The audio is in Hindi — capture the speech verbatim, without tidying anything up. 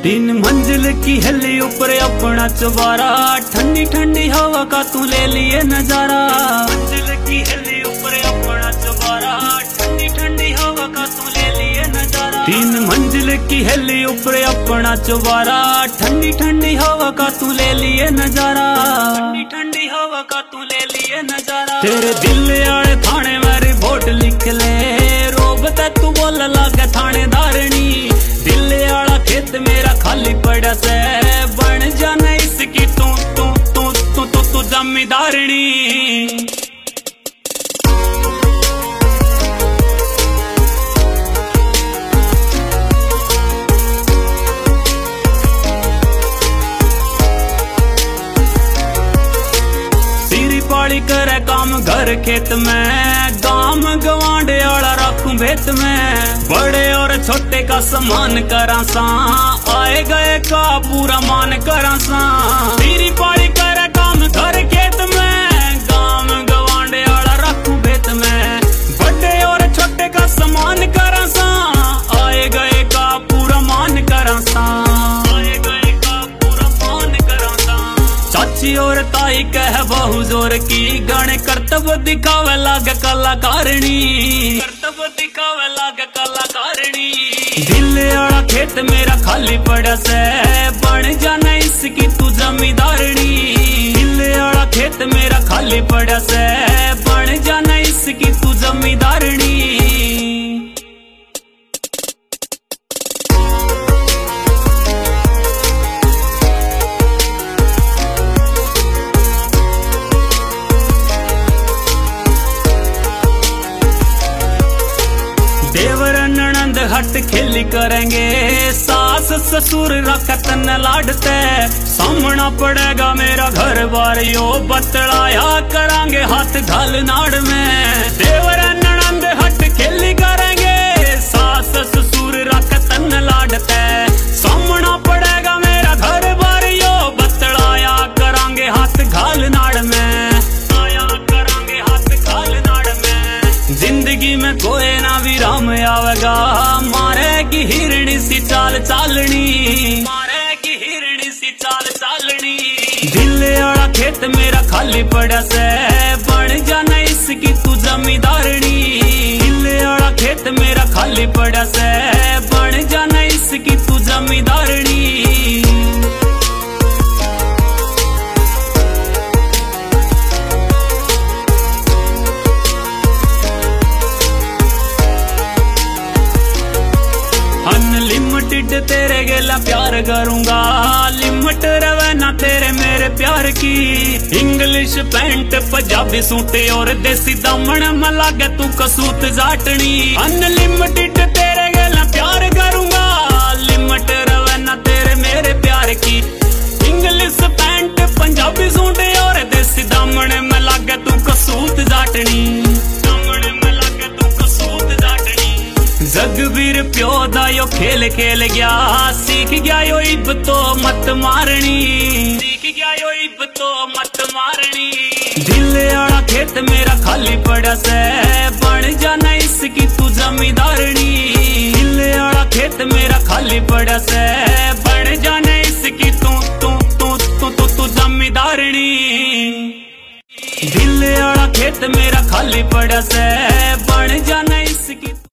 तीन मंजिल की हिली ऊपर अपना चुबारा, ठंडी ठंडी हवा का तू ले लिए नजारा। मंजिल की हिली ऊपर अपना चुबारा, ठंडी ठंडी हवा का तू ले लिए नजारा। तीन मंजिल की हिली ऊपर अपना चुबारा, ठंडी ठंडी हवा का तू ले लिए नजारा। ठंडी ठंडी हवा का तू ले लिए नजारा। तेरे दिल आले थाने मेरी वोट लिख ले, रोब ते तू बोल लागे थानेदारनी। दिल आला खेत मेरा खाली पड़ा से, बन जाने इसकी तू तू तू तू तू तू जमींदारनी। सिरी पाड़ी करे काम घर खेत में, गाम गवांडे आला रखूं भेत में। बड़े और छोटे का समान करा सा, आए गए का पूरा मान करा सा। सिरी पाड़ी करे काम घर खेत में, गाम गवांडे आला रखूं भेत में। बड़े और छोटे का समान करा सा, आए गए का पूरा मान करा सा। आए गए का पूरा मान करा सा। चाची और ताई कह बहु जोर की, गाने कर्तव्य दिखावे लागे कलाकारणी। कर्तव्य दिखावे लागे कलाकारणी। दिल आला खेत मेरा खाली पड़ा से, बन जाने इसकी तू जमींदारनी। दिल आला खेत मेरा खाली पड़ा से, बन जाने इसकी तू जमींदारनी। देवर ननंद हट खेली करेंगे, सास ससुर रखत न लाडते। सामना पड़ेगा मेरा घर बार यो, बतलाया करांगे हाथ घाल नाड़ में। देवर ननंद हट खेली करेंगे, सास ससुर रखत न लाडते। सामना पड़ेगा मेरा घर बार यो, बतलाया करांगे हाथ घाल नाड़ में। आया करांगे हाथ घाल नाड़ में। जिंदगी में कोई ना विराम आवेगा, मारे की हिरणी सी चाल चालनी। मारे की हिरणी सी चाल चालनी। दिल आला खेत मेरा खाली पड़ा से, बन जाना इसकी तू जमींदारनी। दिल आला खेत मेरा खाली पड़ा से, बन जाना इसकी तू जमींदारनी। अनलिमिटेड तेरे गेला प्यार करूंगा, लिमिट रवे ना तेरे मेरे प्यार की। इंग्लिश पैंट पंजाबी सूट और देसी दामन में लागे तू कसूत जाटनी। अनलिमिटेड तेरे गेला प्यार करूंगा, लिमिट रवे ना तेरे मेरे प्यार की। इंग्लिश पैंट पंजाबी सूट और देसी दामन में लागे तू कसूत जाटनी। जगवीर प्यो दा यो खेल खेल गया, सीख गया यो इब तो मत मारनी। सीख गया यो इब तो मत मारनी। दिल आला खेत मेरा खाली पड़ा से, बन जाना इसकी तू जमींदारनी। दिल आला खेत मेरा खाली पड़ा से, बन जाना इसकी तू तू तू तू तू तू जमींदारनी। दिल आला खेत मेरा खाली पड़ा से, बन जाना